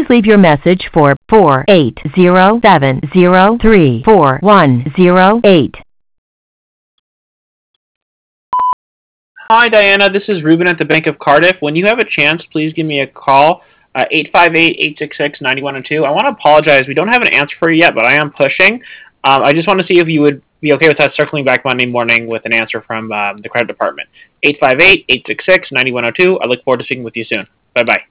leave your message for 48070344108. Hi, Diana. This is Ruben at the Bank of Cardiff. When you have a chance, please give me a call. 858-866-9102. I want to apologize. We don't have an answer for you yet, but I am pushing. I just want to see if you would be okay with us circling back Monday morning with an answer from the credit department. 858-866-9102. I look forward to speaking with you soon. Bye-bye.